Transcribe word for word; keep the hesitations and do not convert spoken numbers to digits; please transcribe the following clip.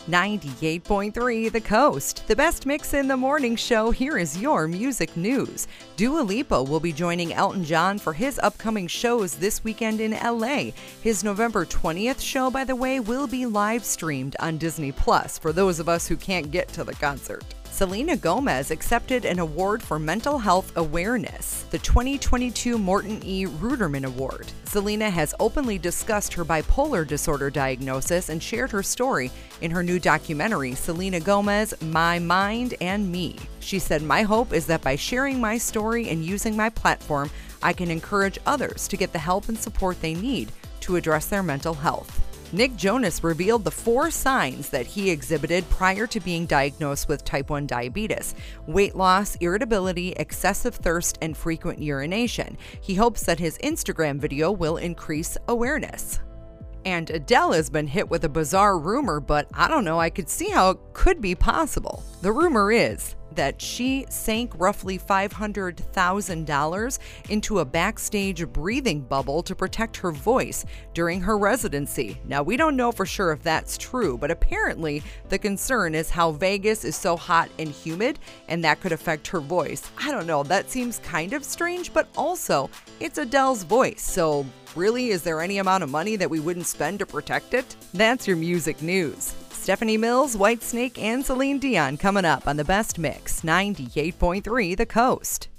ninety-eight point three The Coast, the best mix in the morning show. Here is your music news. Dua Lipa will be joining Elton John for his upcoming shows this weekend in L A. His November twentieth show, by the way, will be live streamed on Disney Plus for those of us who can't get to the concert. Selena Gomez accepted an award for mental health awareness, the twenty twenty-two Morton E. Ruderman Award. Selena has openly discussed her bipolar disorder diagnosis and shared her story in her new documentary, Selena Gomez, My Mind and Me. She said, "My hope is that by sharing my story and using my platform, I can encourage others to get the help and support they need to address their mental health." Nick Jonas revealed the four signs that he exhibited prior to being diagnosed with type one diabetes: weight loss, irritability, excessive thirst, and frequent urination. He hopes that his Instagram video will increase awareness. And Adele has been hit with a bizarre rumor, but I don't know, I could see how it could be possible. The rumor is that she sank roughly five hundred thousand dollars into a backstage breathing bubble to protect her voice during her residency. Now, we don't know for sure if that's true, but apparently the concern is how Vegas is so hot and humid, and that could affect her voice. I don't know, that seems kind of strange, but also it's Adele's voice, so really, is there any amount of money that we wouldn't spend to protect it? That's your music news. Stephanie Mills, Whitesnake, and Celine Dion coming up on the best mix, ninety-eight point three The Coast.